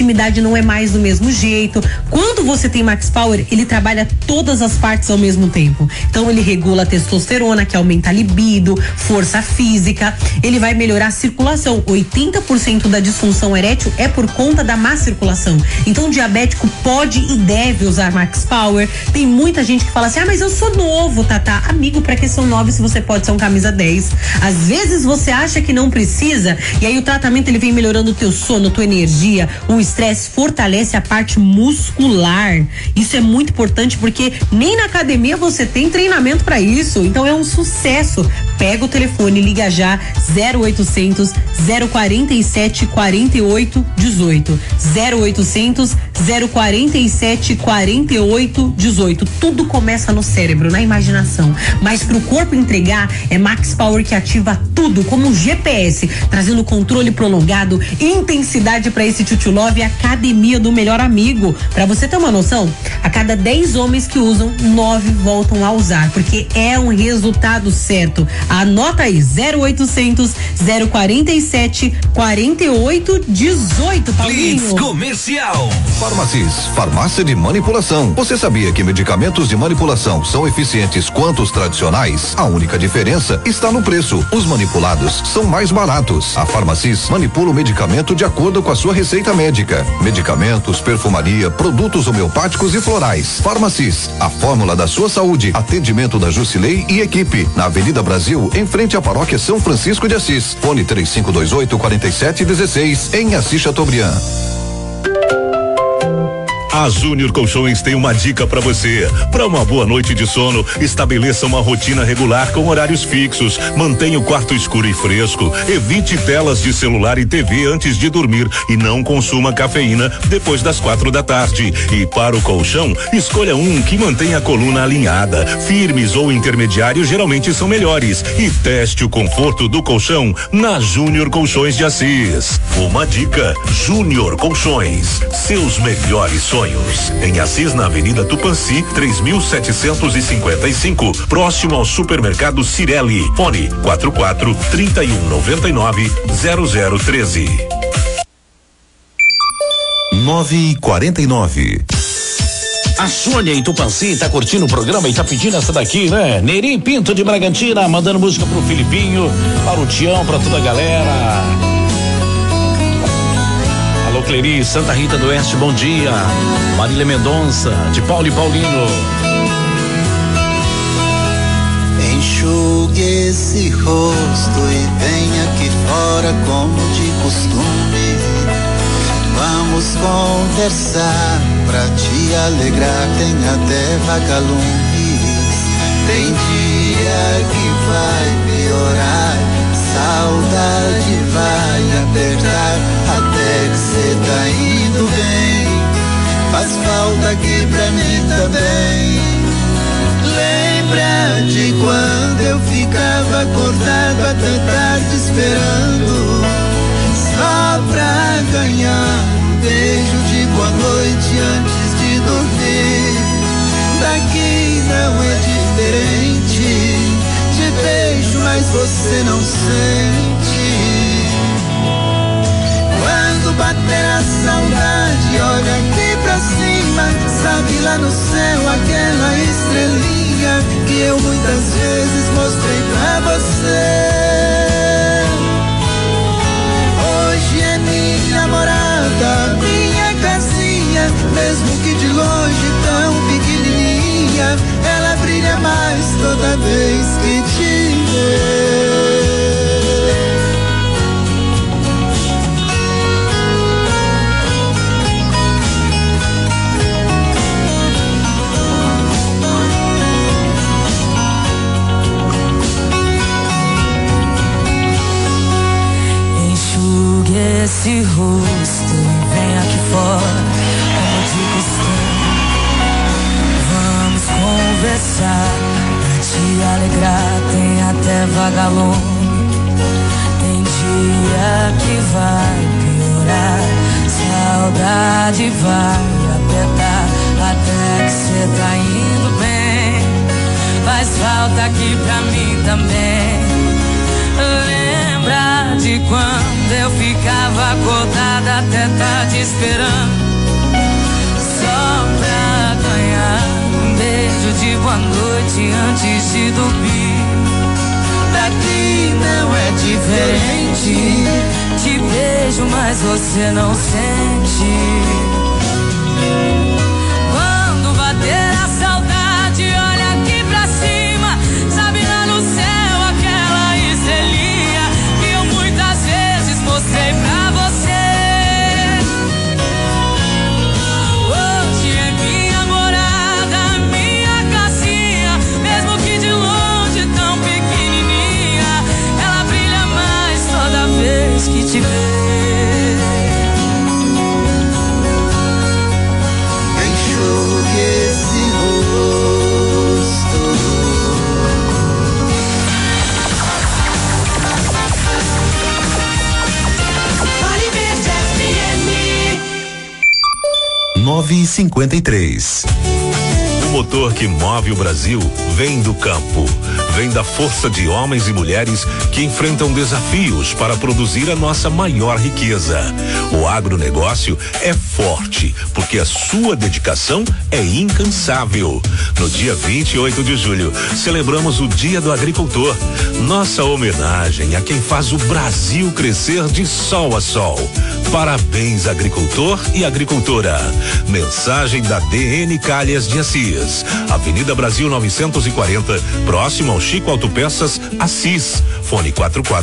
intimidade não é mais do mesmo jeito. Quando você tem Max Power, ele trabalha todas as partes ao mesmo tempo. Então ele regula a testosterona, que aumenta a libido, força física, ele vai melhorar a circulação. 80% da disfunção erétil é por conta da má circulação. Então o diabético pode e deve usar Max Power. Tem muita gente que fala assim: mas eu sou novo, Tatá. Amigo, pra que são 9 se você pode ser um camisa 10? Às vezes você acha que não precisa, e aí o tratamento ele vem melhorando o teu sono, tua energia, o estresse, fortalece a parte muscular. Isso é muito importante porque nem na academia você tem treinamento pra isso. Então é um sucesso. Pega o telefone, liga já 0800 047 48 18 0800 047 48 18. Tudo começa no cérebro, na imaginação, mas pro corpo entregar é Max Power que ativa tudo como um GPS, trazendo controle prolongado, intensidade para esse Tchutchu Love e academia do melhor amigo. Pra você ter uma noção, a cada 10 homens que usam, 9 voltam a usar, porque é um resultado certo. Anota aí, 0800 047 48 18, Paulinho. Blitz Comercial. Farmacis, farmácia de manipulação. Você sabia que medicamentos de manipulação são eficientes quanto os tradicionais? A única diferença está no preço. Os manipulados são mais baratos. A Farmacis manipula o medicamento de acordo com a sua receita médica. Medicamentos, perfumaria, produtos homeopáticos e florais. Farmacis, a fórmula da sua saúde. Atendimento da Jusilei e equipe. Na Avenida Brasil, em frente à Paróquia São Francisco de Assis. Fone 3528-4716, em Assis Chateaubriand. A Júnior Colchões tem uma dica pra você. Para uma boa noite de sono, estabeleça uma rotina regular com horários fixos. Mantenha o quarto escuro e fresco. Evite telas de celular e TV antes de dormir e não consuma cafeína depois das 4 da tarde. E para o colchão, escolha um que mantenha a coluna alinhada. Firmes ou intermediários geralmente são melhores. E teste o conforto do colchão na Júnior Colchões de Assis. Uma dica: Júnior Colchões. Seus melhores sonhos. Em Assis, na Avenida Tupanci, 3755, próximo ao supermercado Cirelli. Fone 44 3199 0013. 9:49. A Sônia em Tupanci tá curtindo o programa e tá pedindo essa daqui, né? Neri Pinto de Bragantina, mandando música pro Filipinho, para o Tião, pra toda a galera. Alô, Cleri, Santa Rita do Oeste, bom dia. Marília Mendonça, de Paulo e Paulino. Enxugue esse rosto e venha aqui fora como de costume. Vamos conversar pra te alegrar, tem até vagalumes. Tem dia que vai piorar, saudade vai apertar, até que cê tá indo bem. Faz falta aqui pra mim também. Lembra de quando eu ficava acordado até tarde esperando, só pra ganhar um beijo de boa noite antes de dormir. Daqui não é diferente, te beijo mas você não sente. Quando bater a saudade, olha aqui pra cima, sabe lá no céu aquela estrelinha que eu muitas vezes mostrei pra você. Hoje é minha morada, minha casinha, mesmo que de longe tão pequenininha, ela brilha mais toda vez que te vê. Esse rosto vem aqui fora, como de costume. Vamos conversar pra te alegrar, tem até vagalume. Tem dia que vai piorar, saudade vai apertar, até que cê tá indo bem. Faz falta aqui pra mim também. Lembra lembrar de quando eu ficava acordada até tarde esperando, só pra ganhar um beijo de boa noite antes de dormir. Daqui não é diferente, te beijo mas você não sente. Quando bater a saudade, olha aqui pra cima, sabe lá no céu aquela estrelinha que eu muitas vezes mostrei pra você. Hoje é minha morada, minha casinha, mesmo que de longe tão pequenininha, ela brilha mais toda vez que te vê. e 53. O motor que move o Brasil vem do campo, vem da força de homens e mulheres que enfrentam desafios para produzir a nossa maior riqueza. O agronegócio é forte, porque a sua dedicação é incansável. No dia 28 de julho, celebramos o Dia do Agricultor. Nossa homenagem a quem faz o Brasil crescer de sol a sol. Parabéns, agricultor e agricultora. Mensagem da DN Calhas de Assis, Avenida Brasil 940, próximo ao Chico Autopeças, Assis. Fone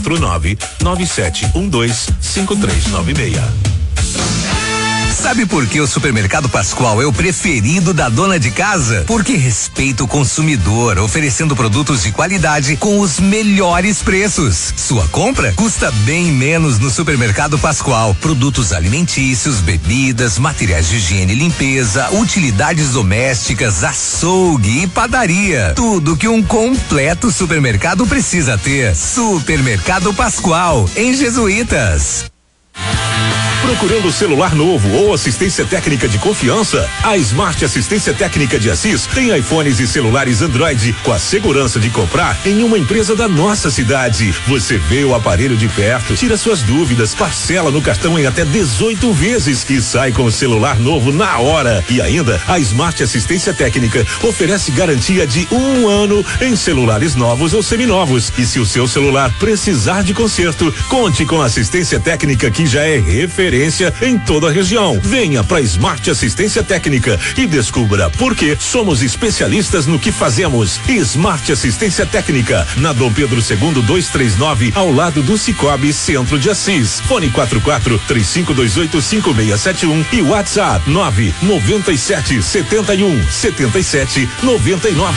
449-9712-5396. Sabe por que o Supermercado Pascoal é o preferido da dona de casa? Porque respeita o consumidor, oferecendo produtos de qualidade com os melhores preços. Sua compra custa bem menos no Supermercado Pascoal. Produtos alimentícios, bebidas, materiais de higiene e limpeza, utilidades domésticas, açougue e padaria. Tudo que um completo supermercado precisa ter. Supermercado Pascoal, em Jesuítas. Procurando celular novo ou assistência técnica de confiança? A Smart Assistência Técnica de Assis tem iPhones e celulares Android com a segurança de comprar em uma empresa da nossa cidade. Você vê o aparelho de perto, tira suas dúvidas, parcela no cartão em até 18 vezes e sai com o celular novo na hora. E ainda, a Smart Assistência Técnica oferece garantia de 1 ano em celulares novos ou seminovos. E se o seu celular precisar de conserto, conte com a assistência técnica que já é referência em toda a região. Venha para Smart Assistência Técnica e descubra por que somos especialistas no que fazemos. Smart Assistência Técnica, na Dom Pedro II 239, ao lado do Cicobi Centro de Assis. Fone 44-3528-5671 e WhatsApp 997-71-77-99.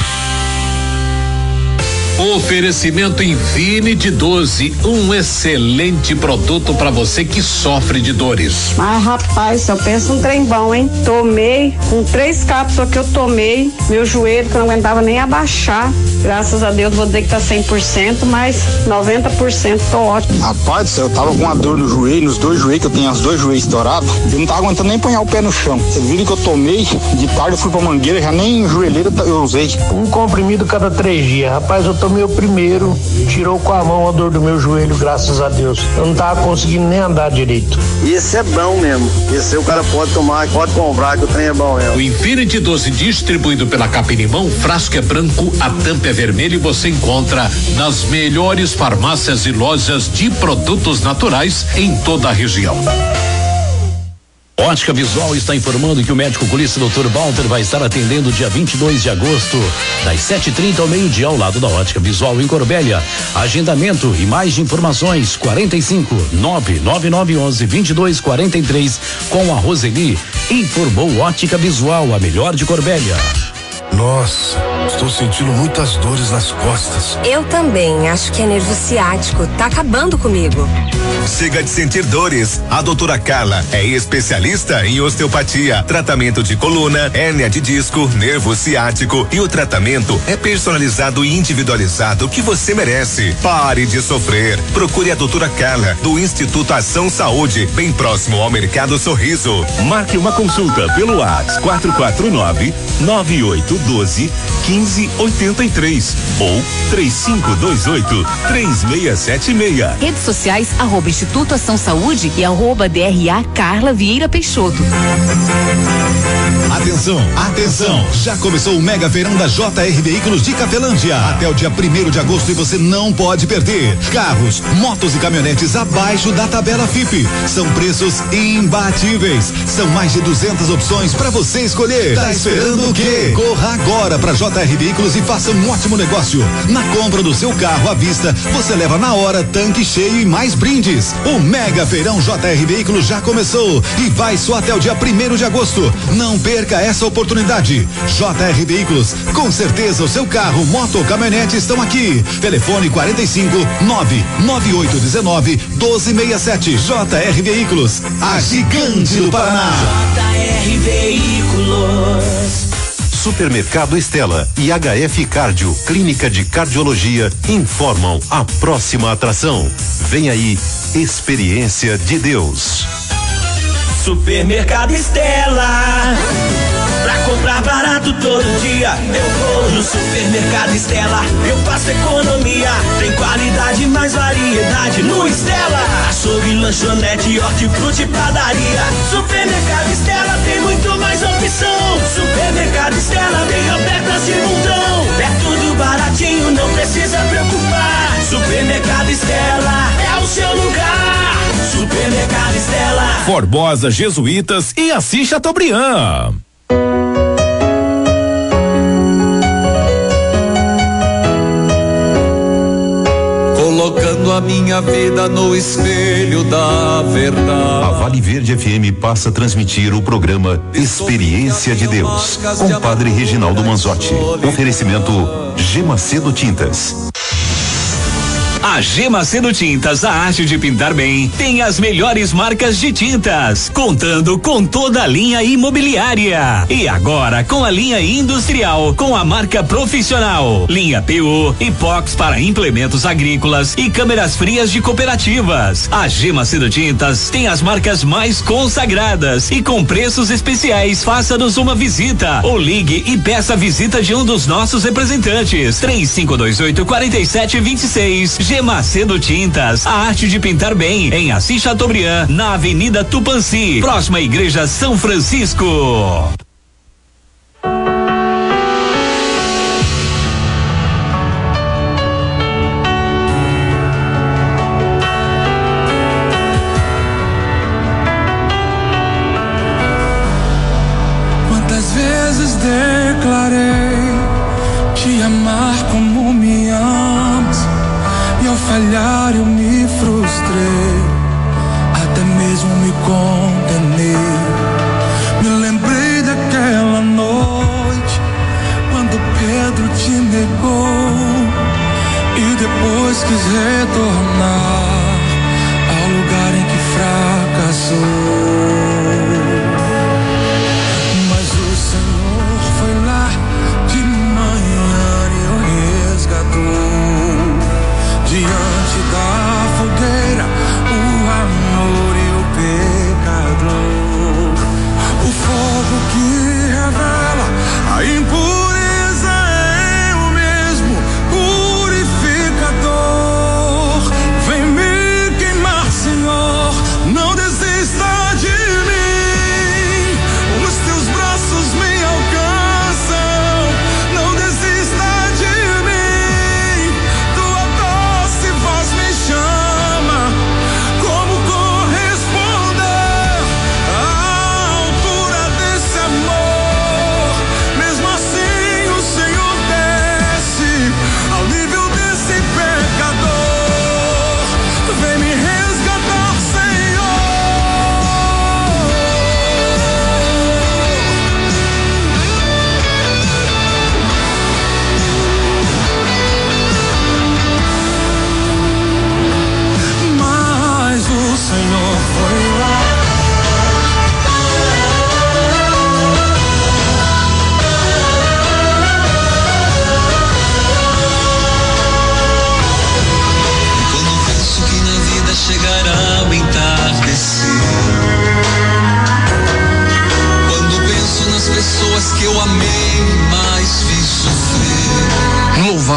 Oferecimento Infinity 12, um excelente produto para você que sofre de dores. Mas rapaz, só pensa um trem bom, hein? Tomei, com 3 cápsulas que eu tomei, meu joelho que eu não aguentava nem abaixar. Graças a Deus vou dizer que tá 100%, mas 90% tô ótimo. Rapaz, eu tava com uma dor no joelho, nos 2 joelhos, que eu tenho os 2 joelhos estourados. Eu não tava aguentando nem ponhar o pé no chão. Vocês viram que eu tomei, de tarde eu fui pra Mangueira, já nem joelheira eu usei. Um comprimido cada 3 dias. Rapaz, eu tomei o primeiro, tirou com a mão a dor do meu joelho, graças a Deus. Eu não tava conseguindo nem andar direito. Esse é bom mesmo. Esse aí o cara pode tomar, pode comprar, que o trem é bom mesmo. O Infinity 12, distribuído pela Capirimão, frasco é branco, a tampa é vermelha e você encontra nas melhores farmácias e lojas de produtos naturais em toda a região. Ótica Visual está informando que o médico oculista Dr. Walter vai estar atendendo dia 22 de agosto, das 7h30 ao meio-dia, ao lado da Ótica Visual em Corbélia. Agendamento e mais informações 45-99911-2243 com a Roseli. Informou Ótica Visual, a melhor de Corbélia. Nossa, estou sentindo muitas dores nas costas. Eu também, acho que é nervo ciático, tá acabando comigo. Chega de sentir dores. A doutora Carla é especialista em osteopatia, tratamento de coluna, hérnia de disco, nervo ciático, e o tratamento é personalizado e individualizado que você merece. Pare de sofrer. Procure a doutora Carla do Instituto Ação Saúde, bem próximo ao Mercado Sorriso. Marque uma consulta pelo WhatsApp 449-9812-1555. 1583 ou 3528-3676. Redes sociais @Instituto Ação Saúde e @DRA Carla Vieira Peixoto. Atenção! Já começou o Mega Feirão da JR Veículos de Cafelândia. Até o dia 1º de agosto e você não pode perder. Carros, motos e caminhonetes abaixo da tabela FIPE. São preços imbatíveis. São mais de 200 opções para você escolher. Tá esperando o quê? Corra agora para JR Veículos e faça um ótimo negócio. Na compra do seu carro à vista, você leva na hora tanque cheio e mais brindes. O Mega Feirão JR Veículos já começou e vai só até o dia 1º de agosto. Não perca essa oportunidade. JR Veículos, com certeza o seu carro, moto ou caminhonete estão aqui. Telefone 45-99819-1267. JR Veículos, a gigante do Paraná. JR Veículos. Supermercado Estela e HF Cardio, Clínica de Cardiologia, informam a próxima atração. Vem aí, Experiência de Deus. Supermercado Estela. Pra comprar barato todo dia, eu vou no Supermercado Estela. Eu faço economia, tem qualidade, mais variedade no Estela. Açougue, lanchonete, hortifruti, padaria. Supermercado Estela tem muito mais opção. Supermercado Estela vem ofertas de montão. É tudo baratinho, não precisa preocupar. Supermercado Estela é o seu lugar. Supermercado Estela. Formosa, Jesuítas e Assis Chateaubriand. Colocando a minha vida no espelho da verdade. A Vale Verde FM passa a transmitir o programa Experiência de Deus com o Padre Reginaldo Manzotti. Oferecimento G Macedo Tintas. A G Macedo Tintas, a arte de pintar bem, tem as melhores marcas de tintas, contando com toda a linha imobiliária. E agora com a linha industrial, com a marca profissional, linha PU, epox para implementos agrícolas e câmeras frias de cooperativas. A G Macedo Tintas tem as marcas mais consagradas e com preços especiais. Faça-nos uma visita ou ligue e peça a visita de um dos nossos representantes. 3528-4726. G Macedo Tintas, a arte de pintar bem, em Assis Chateaubriand, na Avenida Tupanci, próxima à Igreja São Francisco. Quantas vezes declarei te amar como me amas, e ao falhar eu me frustrei, até mesmo me condenei. Me lembrei daquela noite, quando Pedro te negou, e depois quis retornar ao lugar em que fracassou. Mas o Senhor foi lá de manhã e o resgatou diante da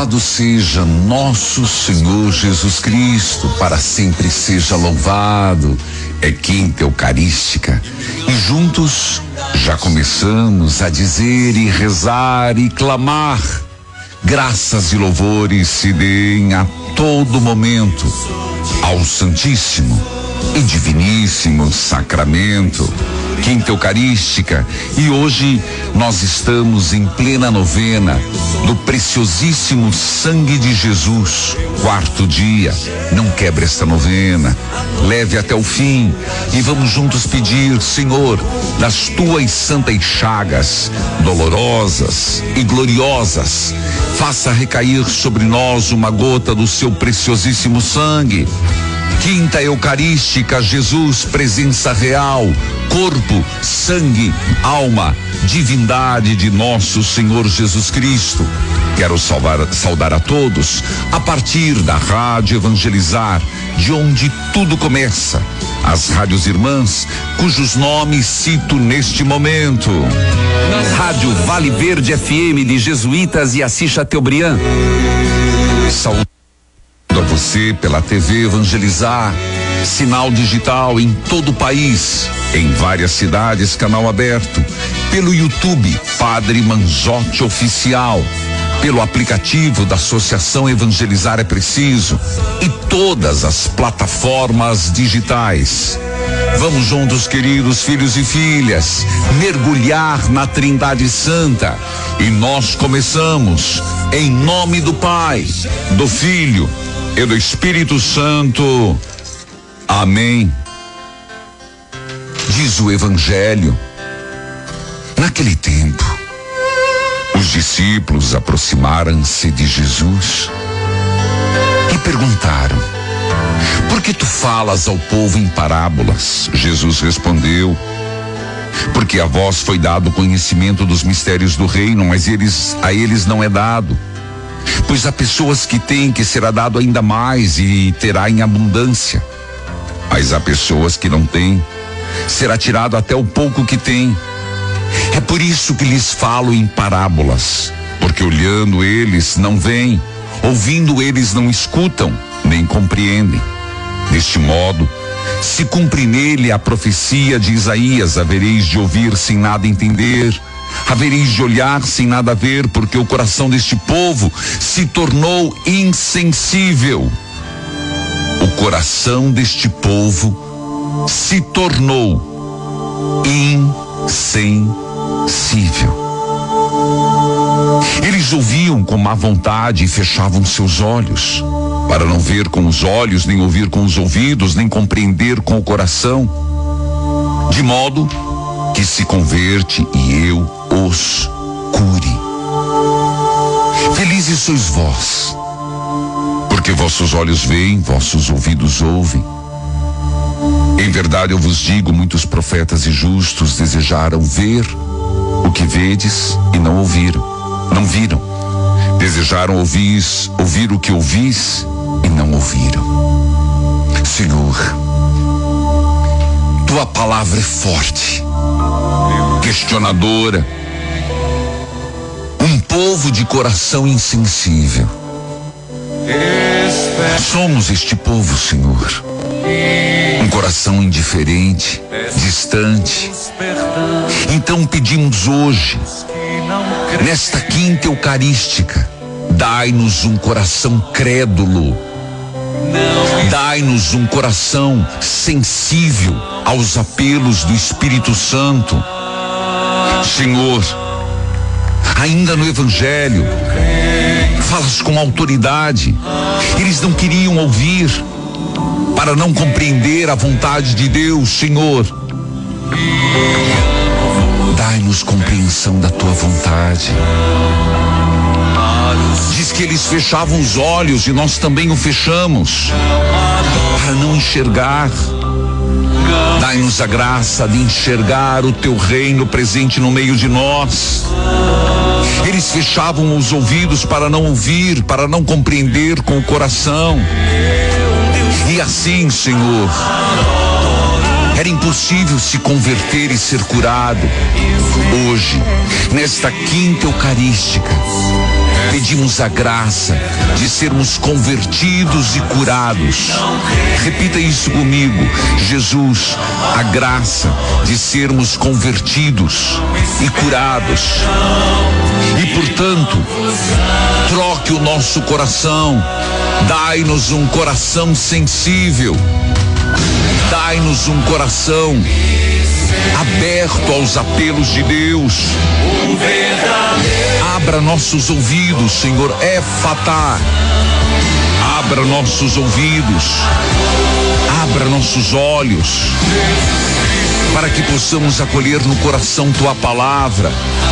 Louvado seja nosso Senhor Jesus Cristo, para sempre seja louvado. É quinta eucarística e juntos já começamos a dizer e rezar e clamar. Graças e louvores se deem a todo momento ao Santíssimo e Diviníssimo Sacramento, quinta eucarística, e hoje nós estamos em plena novena do preciosíssimo sangue de Jesus, quarto dia. Não quebre esta novena, leve até o fim e vamos juntos pedir: Senhor, das tuas santas chagas, dolorosas e gloriosas, faça recair sobre nós uma gota do seu preciosíssimo sangue. Quinta eucarística, Jesus, presença real, corpo, sangue, alma, divindade de nosso Senhor Jesus Cristo. Quero saudar a todos a partir da Rádio Evangelizar, de onde tudo começa, as rádios irmãs, cujos nomes cito neste momento. Rádio Vale Verde FM de Jesuítas e Assis Chateaubriand. Saúde a você pela TV Evangelizar, sinal digital em todo o país, em várias cidades, canal aberto, pelo YouTube Padre Manzotti Oficial, pelo aplicativo da Associação Evangelizar é Preciso e todas as plataformas digitais. Vamos juntos, queridos filhos e filhas, mergulhar na Trindade Santa, e nós começamos em nome do Pai, do Filho e do Espírito Santo. Amém. Diz o Evangelho: naquele tempo, os discípulos aproximaram-se de Jesus e perguntaram: por que tu falas ao povo em parábolas? Jesus respondeu: porque a vós foi dado conhecimento dos mistérios do reino, mas a eles não é dado. Pois há pessoas que têm, que será dado ainda mais e terá em abundância. Mas há pessoas que não têm, será tirado até o pouco que têm. É por isso que lhes falo em parábolas, porque olhando eles não veem, ouvindo eles não escutam, nem compreendem. Deste modo, se cumpre nele a profecia de Isaías: havereis de ouvir sem nada entender, havereis de olhar sem nada ver, porque o coração deste povo se tornou insensível. O coração deste povo se tornou insensível. Eles ouviam com má vontade e fechavam seus olhos, para não ver com os olhos, nem ouvir com os ouvidos, nem compreender com o coração, de modo que se converte e eu os cure. Felizes sois vós, porque vossos olhos veem, vossos ouvidos ouvem. Em verdade eu vos digo, muitos profetas e justos desejaram ver o que vedes e não ouviram, não viram. Desejaram ouvir o que ouvis e não ouviram. Senhor, tua palavra é forte, questionadora. Um povo de coração insensível. Somos este povo, Senhor. Um coração indiferente, distante. Então pedimos hoje, nesta quinta eucarística, dai-nos um coração crédulo. Dai-nos um coração sensível aos apelos do Espírito Santo. Senhor, ainda no Evangelho, falas com autoridade. Eles não queriam ouvir, para não compreender a vontade de Deus. Senhor, dai-nos compreensão da tua vontade. Diz que eles fechavam os olhos e nós também o fechamos, para não enxergar. Dai-nos a graça de enxergar o teu reino presente no meio de nós. Eles fechavam os ouvidos para não ouvir, para não compreender com o coração. E assim, Senhor, era impossível se converter e ser curado. Hoje, nesta quinta eucarística, Pedimos a graça de sermos convertidos e curados. Repita isso comigo. Jesus, a graça de sermos convertidos e curados. E, portanto, troque o nosso coração. Dai-nos um coração sensível. Dai-nos um coração aberto aos apelos de Deus. Abra nossos ouvidos, Senhor, Éfata. Abra nossos ouvidos, abra nossos olhos, para que possamos acolher no coração tua palavra,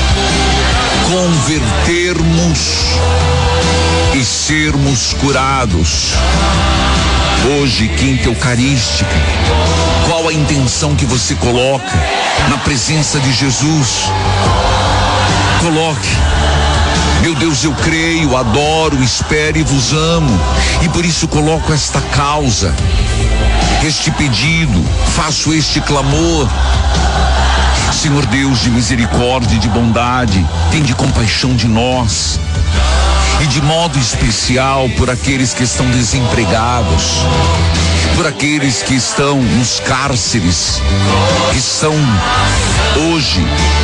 convertermos e sermos curados. Hoje, quinta eucarística, qual a intenção que você coloca na presença de Jesus? Coloque: meu Deus, eu creio, adoro, espero e vos amo, e por isso coloco esta causa, este pedido, faço este clamor. Senhor Deus de misericórdia e de bondade, tende compaixão de nós, e de modo especial por aqueles que estão desempregados, por aqueles que estão nos cárceres, que estão hoje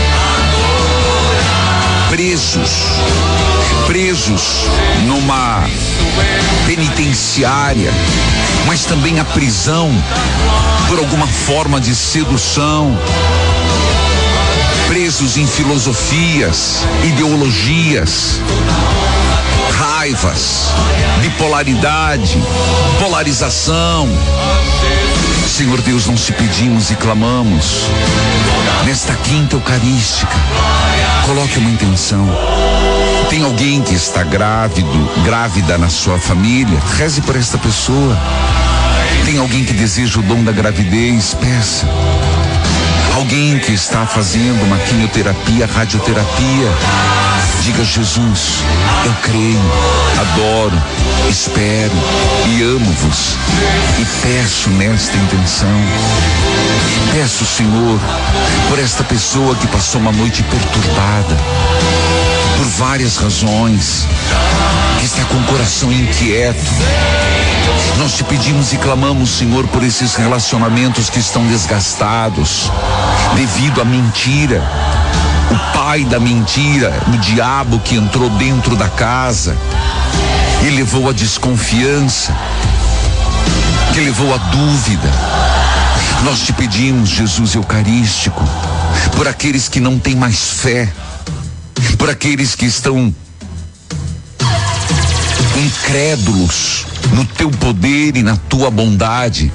presos numa penitenciária, mas também a prisão por alguma forma de sedução, presos em filosofias, ideologias, raivas, bipolaridade, polarização. Senhor Deus, nós te pedimos e clamamos nesta quinta eucarística, coloque uma intenção. Tem alguém que está grávida na sua família? Reze por esta pessoa. Tem alguém que deseja o dom da gravidez? Peça. Alguém que está fazendo uma quimioterapia, radioterapia? Diga: Jesus, eu creio, adoro, espero e amo-vos, e peço nesta intenção. Peço, Senhor, por esta pessoa que passou uma noite perturbada, por várias razões, que está com o coração inquieto. Nós te pedimos e clamamos, Senhor, por esses relacionamentos que estão desgastados devido à mentira. O pai da mentira, o diabo que entrou dentro da casa e levou a desconfiança, que levou a dúvida. Nós te pedimos, Jesus eucarístico, por aqueles que não têm mais fé, por aqueles que estão incrédulos no teu poder e na tua bondade.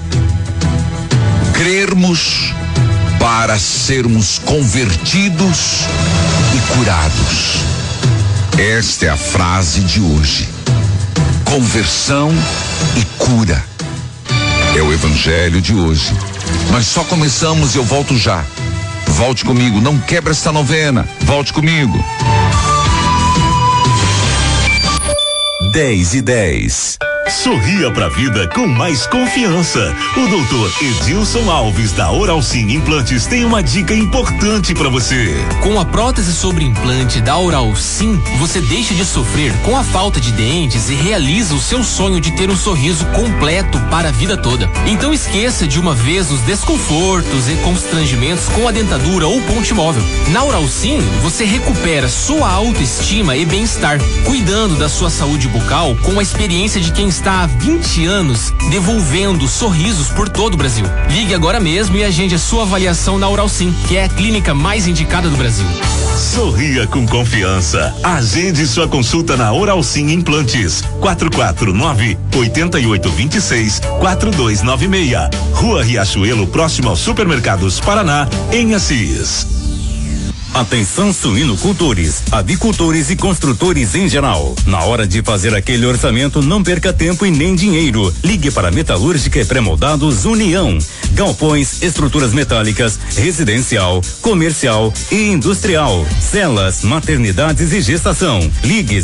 Crermos para sermos convertidos e curados. Esta é a frase de hoje: conversão e cura. É o evangelho de hoje. Nós só começamos e eu volto já. Volte comigo, não quebra esta novena. Volte comigo. 10:10. Sorria pra vida com mais confiança. O doutor Edilson Alves da Oral Sim Implantes tem uma dica importante pra você. Com a prótese sobre implante da Oral Sim, você deixa de sofrer com a falta de dentes e realiza o seu sonho de ter um sorriso completo para a vida toda. Então esqueça de uma vez os desconfortos e constrangimentos com a dentadura ou ponte móvel. Na Oral Sim, você recupera sua autoestima e bem-estar, cuidando da sua saúde bucal com a experiência de quem está há 20 anos devolvendo sorrisos por todo o Brasil. Ligue agora mesmo e agende a sua avaliação na Oral Sim, que é a clínica mais indicada do Brasil. Sorria com confiança. Agende sua consulta na Oral Sim Implantes. 449-8826-4296. Rua Riachuelo, próximo ao Supermercados Paraná, em Assis. Atenção suinocultores, avicultores e construtores em geral. Na hora de fazer aquele orçamento, não perca tempo e nem dinheiro. Ligue para Metalúrgica e Pré-Moldados União. Galpões, estruturas metálicas, residencial, comercial e industrial. Celas, maternidades e gestação. Ligue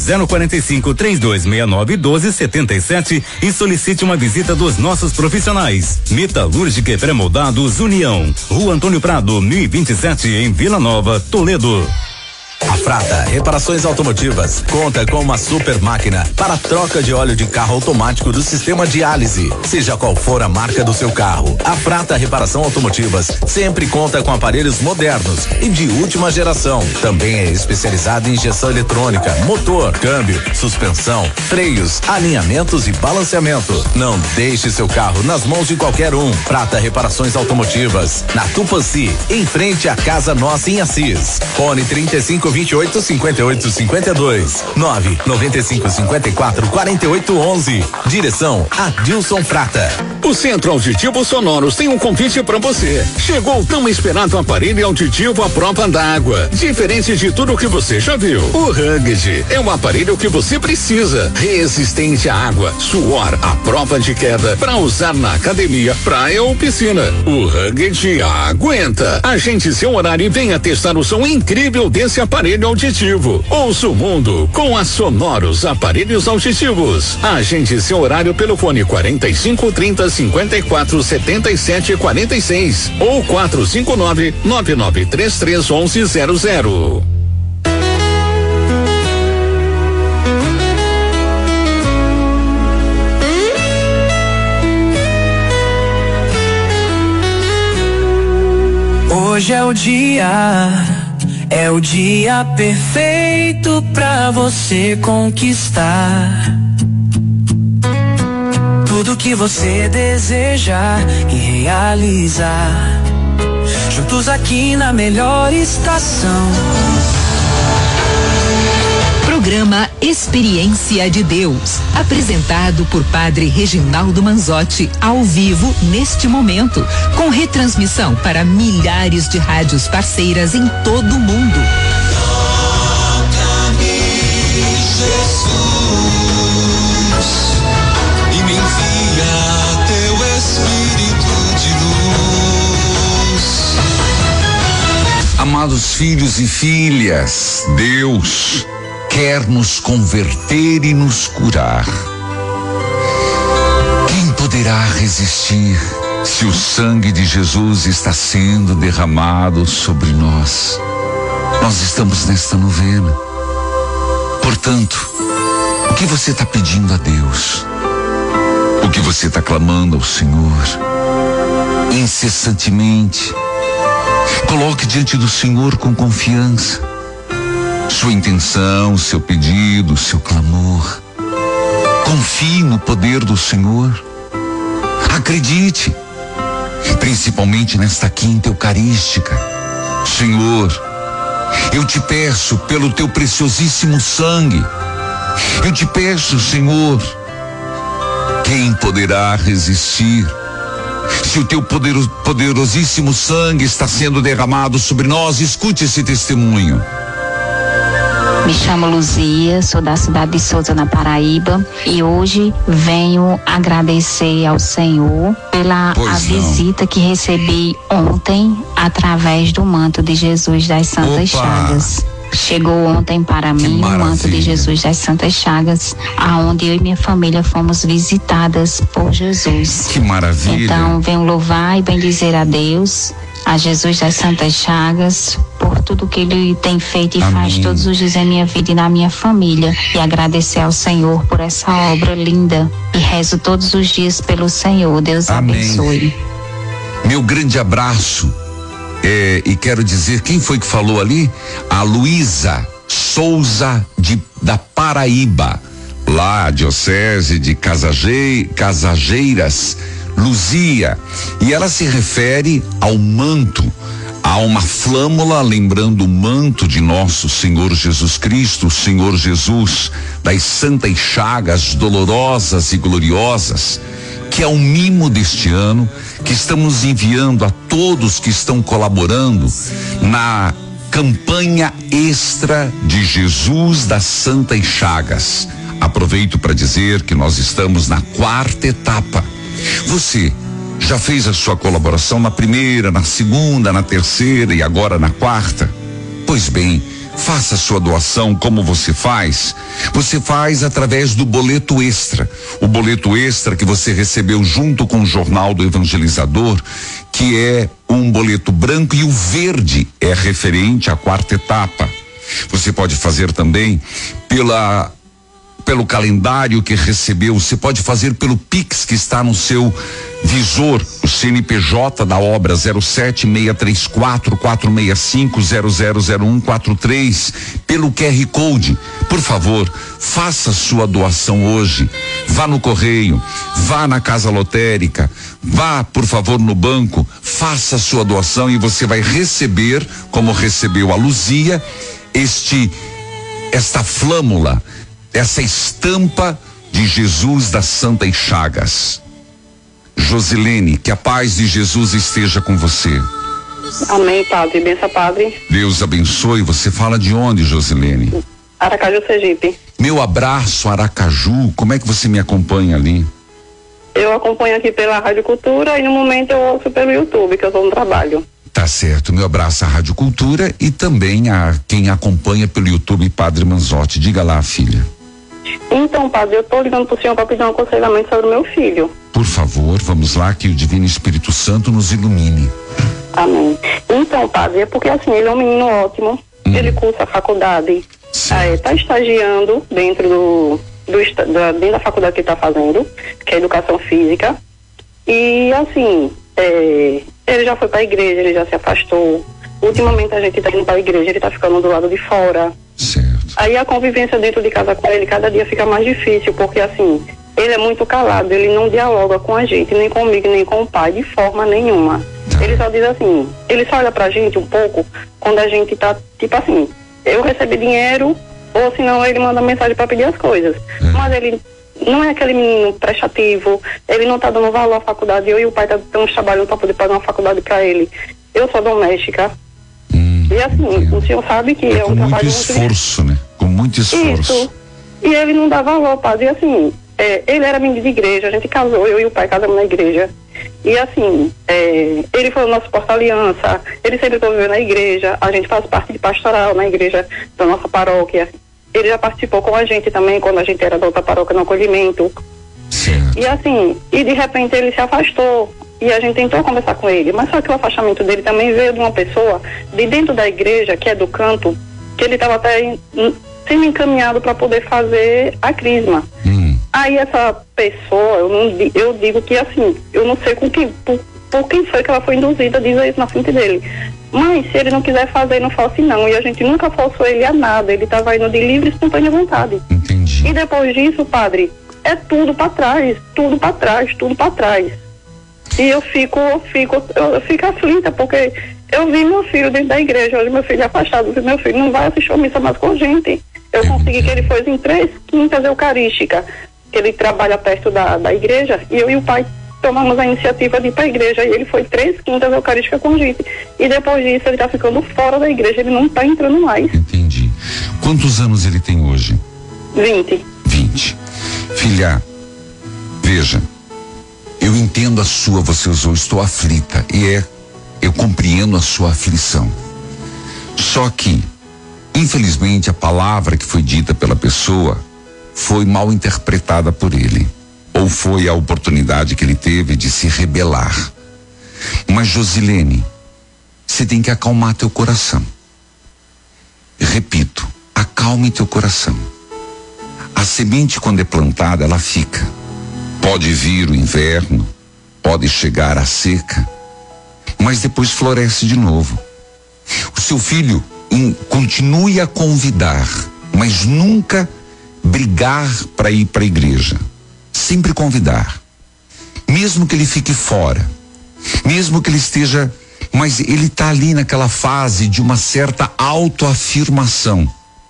045-3269-1277 e solicite uma visita dos nossos profissionais. Metalúrgica e Pré-Moldados União. Rua Antônio Prado, 1027, em Vila Nova, Toledo. A Prata Reparações Automotivas conta com uma super máquina para troca de óleo de carro automático do sistema diálise, seja qual for a marca do seu carro. A Prata Reparação Automotivas sempre conta com aparelhos modernos e de última geração. Também é especializada em injeção eletrônica, motor, câmbio, suspensão, freios, alinhamentos e balanceamento. Não deixe seu carro nas mãos de qualquer um. Prata Reparações Automotivas, na Tupanci, em frente à Casa Nossa em Assis. Fone 3528-5852. 99554-4811. Direção Adilson Prata. O Centro Auditivo Sonoros tem um convite para você. Chegou o tão esperado aparelho auditivo à prova d'água. Diferente de tudo que você já viu, o Rugged é um aparelho que você precisa. Resistente à água, suor, à prova de queda, para usar na academia, praia ou piscina. O Rugged aguenta. Agende seu horário e venha testar o som incrível desse aparelho auditivo. Ouça o mundo com a Sonoros Aparelhos Auditivos. Agende seu horário pelo fone 4530-5477-46 ou 459-9933-1100. Hoje é o dia perfeito pra você conquistar tudo que você deseja e realizar. Juntos aqui na melhor estação. Programa Experiência de Deus, apresentado por Padre Reginaldo Manzotti, ao vivo neste momento, com retransmissão para milhares de rádios parceiras em todo o mundo. Toca-me, Jesus, e me envia teu Espírito de luz. Amados filhos e filhas, Deus quer nos converter e nos curar. Quem poderá resistir se o sangue de Jesus está sendo derramado sobre nós? Nós estamos nesta novena. Portanto, o que você está pedindo a Deus? O que você está clamando ao Senhor? Incessantemente, coloque diante do Senhor com confiança sua intenção, seu pedido, seu clamor. Confie no poder do Senhor. Acredite, principalmente nesta quinta eucarística. Senhor, eu te peço pelo teu preciosíssimo sangue. Eu te peço, Senhor, quem poderá resistir se o teu poderosíssimo sangue está sendo derramado sobre nós? Escute esse testemunho. Me chamo Luzia, sou da cidade de Souza, na Paraíba, e hoje venho agradecer ao Senhor pela visita que recebi ontem através do manto de Jesus das Santas Chagas. Chegou ontem para mim o manto de Jesus das Santas Chagas, aonde eu e minha família fomos visitadas por Jesus. Que maravilha! Então venho louvar e bendizer a Deus, a Jesus das Santas Chagas, por tudo que Ele tem feito e faz todos os dias em minha vida e na minha família, e agradecer ao Senhor por essa obra linda, e rezo todos os dias pelo Senhor. Deus abençoe. Meu grande abraço, e quero dizer, quem foi que falou ali? A Luísa Souza da Paraíba, lá a diocese de Casageiras, Luzia, e ela se refere ao manto, a uma flâmula lembrando o manto de nosso Senhor Jesus Cristo, o Senhor Jesus das Santas Chagas dolorosas e gloriosas, que é um mimo deste ano que estamos enviando a todos que estão colaborando na campanha extra de Jesus das Santas Chagas. Aproveito para dizer que nós estamos na 4ª etapa. Você já fez a sua colaboração na primeira, na segunda, na terceira e agora na 4ª? Pois bem, faça a sua doação. Como você faz? Você faz através do boleto extra. O boleto extra que você recebeu junto com o Jornal do Evangelizador, que é um boleto branco, e o verde é referente à 4ª etapa. Você pode fazer também pelo calendário que recebeu, você pode fazer pelo Pix que está no seu visor, o CNPJ da obra 07634-465-000143, pelo QR Code. Por favor, faça sua doação hoje. Vá no correio, vá na casa lotérica, vá, por favor, no banco, faça sua doação e você vai receber, como recebeu a Luzia, esta flâmula, essa estampa de Jesus das Santas Chagas. Josilene, que a paz de Jesus esteja com você. Amém, padre. Benção, padre. Deus abençoe. Você fala de onde, Josilene? Aracaju, Sergipe. Meu abraço, Aracaju. Como é que você me acompanha ali? Eu acompanho aqui pela Rádio Cultura e no momento eu ouço pelo YouTube, que eu estou no trabalho. Tá certo. Meu abraço à Rádio Cultura e também a quem acompanha pelo YouTube, Padre Manzotti. Diga lá, filha. Então, padre, eu estou ligando para o senhor para pedir um aconselhamento sobre o meu filho. Por favor, vamos lá, que o Divino Espírito Santo nos ilumine. Amém. Então, padre, é porque assim, ele é um menino ótimo, ele cursa a faculdade, está estagiando dentro dentro da faculdade que está fazendo, que é Educação Física, e assim, ele já foi para a igreja, ele já se afastou. Ultimamente a gente está indo para a igreja, ele está ficando do lado de fora. Certo. Aí a convivência dentro de casa com ele cada dia fica mais difícil, porque assim, ele é muito calado, ele não dialoga com a gente, nem comigo, nem com o pai, de forma nenhuma. Ele só diz assim, ele só olha pra gente um pouco quando a gente tá, tipo assim, eu recebi dinheiro, ou senão ele manda mensagem pra pedir as coisas. Mas ele não é aquele menino prestativo, ele não tá dando valor à faculdade, eu e o pai estamos trabalhando pra poder pagar uma faculdade pra ele. Eu sou doméstica. E assim, o senhor sabe que é um trabalho muito esforço, né? Com muito esforço. Isso. E ele não dá valor, padre. E assim, ele era menino de igreja, a gente casou, eu e o pai casamos na igreja. E assim, ele foi o nosso porta-aliança, ele sempre conviveu na igreja, a gente faz parte de pastoral na igreja da nossa paróquia. Ele já participou com a gente também, quando a gente era da outra paróquia no acolhimento. Certo. E assim, e de repente ele se afastou. E a gente tentou conversar com ele, mas só que o afastamento dele também veio de uma pessoa de dentro da igreja, que é do canto, que ele estava até sendo encaminhado para poder fazer a crisma. Aí essa pessoa, eu digo que assim, eu não sei por quem foi que ela foi induzida, diz isso na frente dele. Mas se ele não quiser fazer, não faça não. E a gente nunca forçou ele a nada, ele estava indo de livre e espontânea vontade. Entendi. E depois disso, padre, é tudo para trás, tudo para trás, tudo para trás. E eu fico aflita, porque eu vi meu filho dentro da igreja, hoje meu filho é afastado, meu filho não vai assistir a missa mais com a gente. Eu consegui que ele fosse em 3 quintas eucarísticas, que ele trabalha perto da igreja, e eu e o pai tomamos a iniciativa de ir para a igreja, e ele foi 3 quintas eucarísticas com a gente. E depois disso ele está ficando fora da igreja, ele não está entrando mais. Entendi. Quantos anos ele tem hoje? 20. Filha, veja, eu entendo você usou, estou aflita, eu compreendo a sua aflição. Só que, infelizmente, a palavra que foi dita pela pessoa foi mal interpretada por ele, ou foi a oportunidade que ele teve de se rebelar. Mas, Josilene, você tem que acalmar teu coração. Repito, acalme teu coração. A semente, quando é plantada, ela fica. Pode vir o inverno, pode chegar a seca, mas depois floresce de novo. O seu filho continue a convidar, mas nunca brigar para ir para a igreja. Sempre convidar. Mesmo que ele fique fora, mesmo que ele esteja, mas ele está ali naquela fase de uma certa autoafirmação.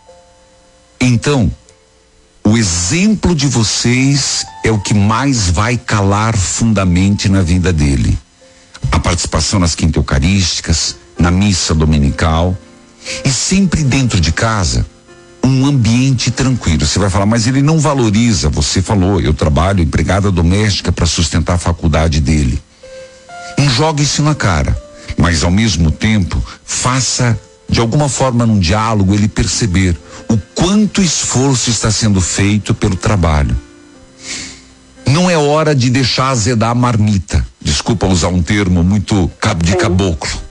Então, o exemplo de vocês é o que mais vai calar fundamente na vida dele. A participação nas quintas eucarísticas, na missa dominical e sempre dentro de casa, um ambiente tranquilo. Você vai falar, mas ele não valoriza. Você falou, eu trabalho empregada doméstica para sustentar a faculdade dele. Não jogue isso na cara, mas ao mesmo tempo faça de alguma forma num diálogo ele perceber o quanto esforço está sendo feito pelo trabalho. Não é hora de deixar azedar a marmita. Desculpa usar um termo muito de caboclo.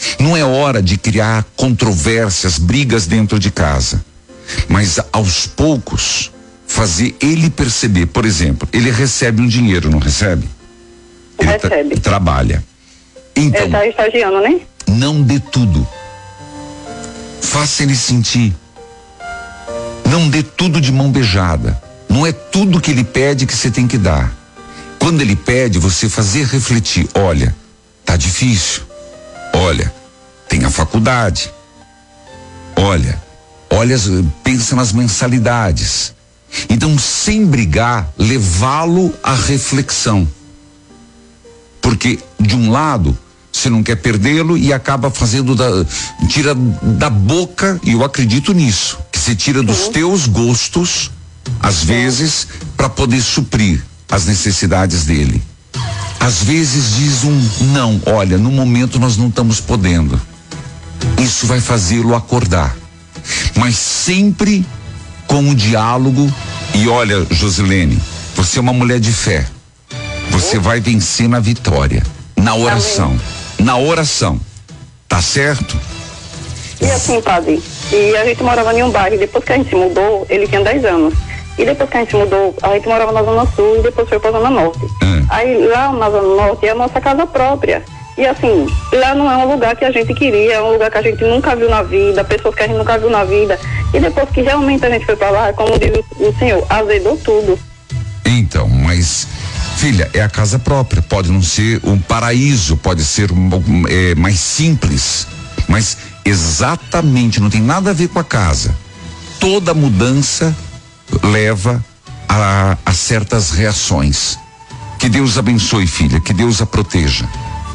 Não é hora de criar controvérsias, brigas dentro de casa, mas aos poucos fazer ele perceber. Por exemplo, ele recebe um dinheiro, não recebe? Ele recebe. Trabalha. Então, ele tá estagiando, né? Não dê tudo. Faça ele sentir. Não dê tudo de mão beijada. Não é tudo que ele pede que você tem que dar. Quando ele pede, você fazer refletir. Olha, tá difícil. Olha, tem a faculdade. Olha, pensa nas mensalidades. Então, sem brigar, levá-lo à reflexão. Porque, de um lado, você não quer perdê-lo e acaba fazendo tira da boca, e eu acredito nisso, que você tira dos teus gostos, às vezes, para poder suprir as necessidades dele. Às vezes diz não, olha, no momento nós não estamos podendo. Isso vai fazê-lo acordar. Mas sempre com o diálogo. E olha, Josilene, você é uma mulher de fé. Você vai vencer na vitória, na oração. Amém. Na oração. Tá certo? E assim, padre, e a gente morava em um bairro, e depois que a gente mudou, ele tinha 10 anos. E depois que a gente mudou, a gente morava na Zona Sul e depois foi pra Zona Norte. Aí lá na Zona Norte é a nossa casa própria. E assim, lá não é um lugar que a gente queria, é um lugar que a gente nunca viu na vida, pessoas que a gente nunca viu na vida. E depois que realmente a gente foi pra lá, como diz o senhor, azedou tudo. Então, mas, filha, é a casa própria. Pode não ser um paraíso, pode ser mais simples. Mas exatamente, não tem nada a ver com a casa. Toda mudança leva a certas reações. Que Deus abençoe, filha, que Deus a proteja.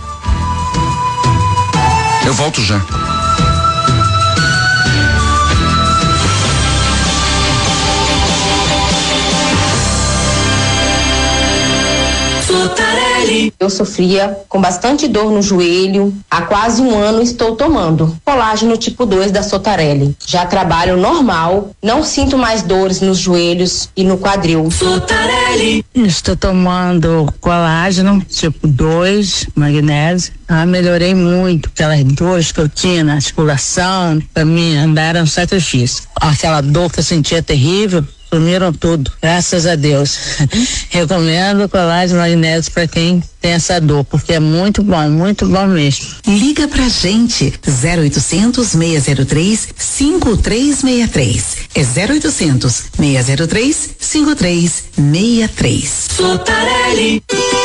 Eu volto já. Eu sofria com bastante dor no joelho. Há quase um ano estou tomando colágeno tipo 2 da Sotarelli. Já trabalho normal, não sinto mais dores nos joelhos e no quadril. Sotarelli. Estou tomando colágeno tipo 2, magnésio. Melhorei muito aquelas dores que eu tinha na articulação. Para mim andar era um sacrifício. Aquela dor que eu sentia terrível, sumiram tudo, graças a Deus. Recomendo colágeno magnésio para quem tem essa dor, porque é muito bom mesmo. Liga pra gente, 0800 603 5363. É 0800 603 5363. Sotarelli.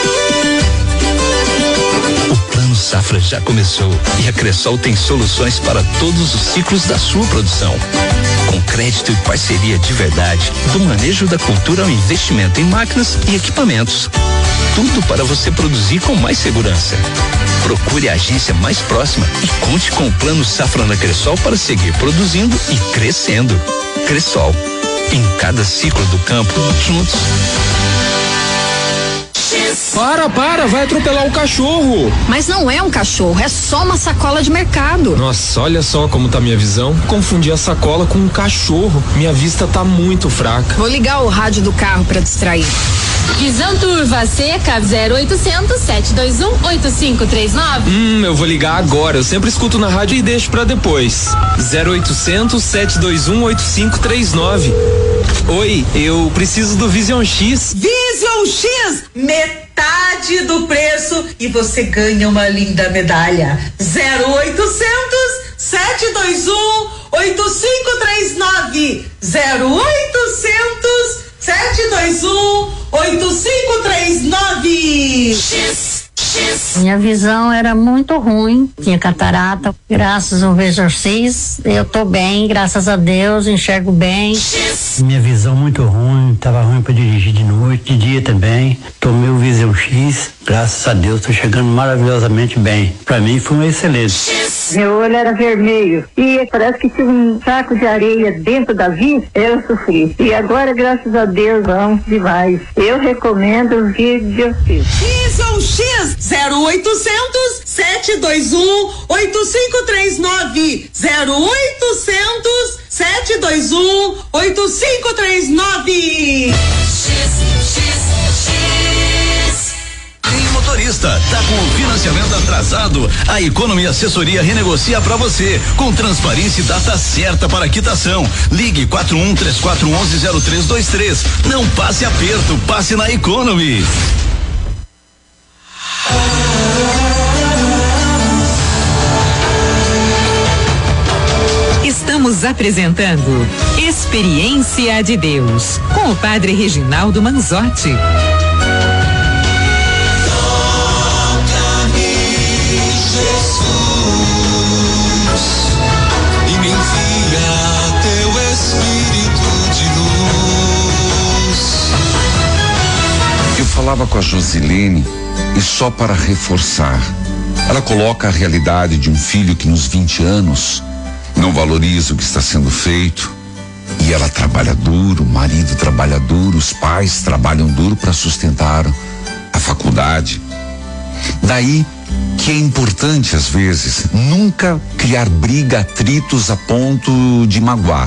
O Plano Safra já começou e a Cressol tem soluções para todos os ciclos da sua produção. Com crédito e parceria de verdade, do manejo da cultura ao investimento em máquinas e equipamentos. Tudo para você produzir com mais segurança. Procure a agência mais próxima e conte com o Plano Safra da Cressol para seguir produzindo e crescendo. Cressol, em cada ciclo do campo, juntos. Para, vai atropelar o cachorro. Mas não é um cachorro, é só uma sacola de mercado. Nossa, olha só como tá minha visão. Confundi a sacola com um cachorro. Minha vista tá muito fraca. Vou ligar o rádio do carro pra distrair. Visão Turva Seca 0800 721 8539. Eu vou ligar agora. Eu sempre escuto na rádio e deixo pra depois. 0800 721 8539. Oi, eu preciso do Vision X. Vision X, metade do preço e você ganha uma linda medalha. 0800 721 8539. 0800 721 8539. Minha visão era muito ruim, tinha catarata. Graças ao Vision X, eu tô bem, graças a Deus, enxergo bem. Minha visão muito ruim, tava ruim para dirigir de noite, de dia também. Tomei o Vision X, graças a Deus, tô chegando maravilhosamente bem. Para mim foi um excelente. Meu olho era vermelho e parece que tinha um saco de areia dentro da vista, eu sofri. E agora, graças a Deus, vamos demais. Eu recomendo o Vision X. Vision X, 0800 721 8539. 0800 721 8539. Motorista vista, tá com o financiamento atrasado? A Economy Assessoria renegocia pra você, com transparência e data certa para quitação. Ligue 4134110323. Não passe aperto, passe na Economy. Estamos apresentando Experiência de Deus com o Padre Reginaldo Manzotti. Toca-me, Jesus, e me envia teu Espírito de luz. Eu falava com a Josilene e só para reforçar, ela coloca a realidade de um filho que nos 20 anos não valoriza o que está sendo feito, e ela trabalha duro, o marido trabalha duro, os pais trabalham duro para sustentar a faculdade. Daí que é importante, às vezes, nunca criar briga, atritos a ponto de magoar,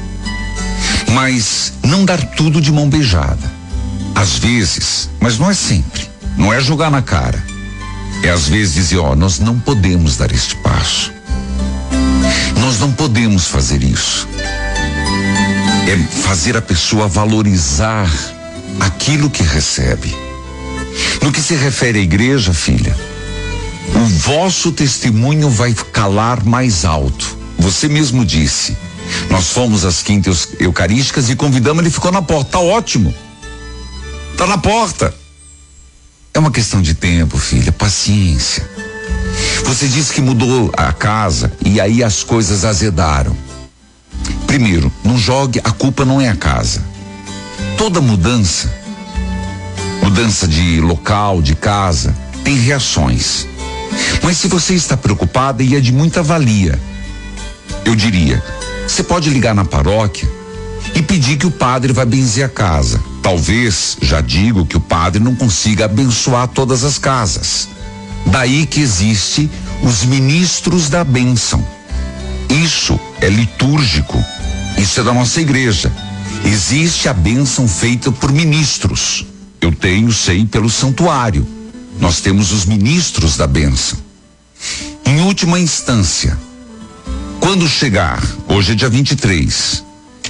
mas não dar tudo de mão beijada. Às vezes, mas não é sempre, não é jogar na cara, é às vezes dizer, nós não podemos dar este passo. Nós não podemos fazer isso. É fazer a pessoa valorizar aquilo que recebe. No que se refere à igreja, filha, o vosso testemunho vai calar mais alto. Você mesmo disse. Nós fomos às quintas eucarísticas e convidamos, ele ficou na porta. Tá ótimo. Tá na porta. É uma questão de tempo, filha, paciência. Você disse que mudou a casa e aí as coisas azedaram. Primeiro, não jogue, a culpa não é a casa. Toda mudança de local, de casa, tem reações. Mas se você está preocupada, e é de muita valia, eu diria, você pode ligar na paróquia e pedir que o padre vá benzer a casa. Talvez, já digo, que o padre não consiga abençoar todas as casas. Daí que existe os ministros da bênção. Isso é litúrgico. Isso é da nossa igreja. Existe a bênção feita por ministros. Eu sei pelo santuário. Nós temos os ministros da bênção. Em última instância, quando chegar, hoje é dia 23,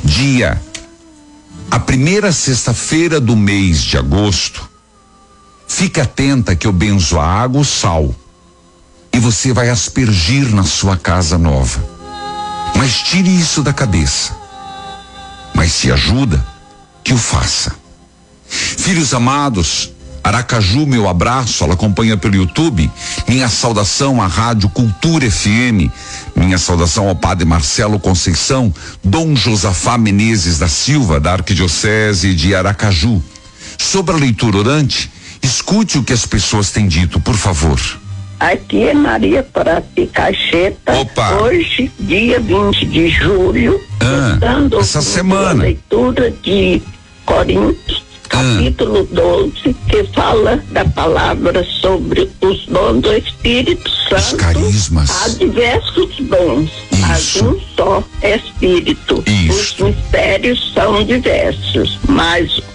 a primeira sexta-feira do mês de agosto, fique atenta que eu benzo a água, o sal, e você vai aspergir na sua casa nova. Mas tire isso da cabeça. Mas se ajuda, que o faça. Filhos amados, Aracaju, meu abraço, ela acompanha pelo YouTube. Minha saudação à Rádio Cultura FM. Minha saudação ao Padre Marcelo Conceição, Dom Josafá Menezes da Silva, da Arquidiocese de Aracaju. Sobre a leitura orante, escute o que as pessoas têm dito, por favor. Aqui é Maria Prati Cacheta. Opa. Hoje, dia 20 de julho, estando essa semana. A leitura de Coríntios, capítulo 12, que fala da palavra sobre os dons do Espírito Santo. Os carismas. Há diversos dons, mas um só Espírito. Os mistérios são diversos, mas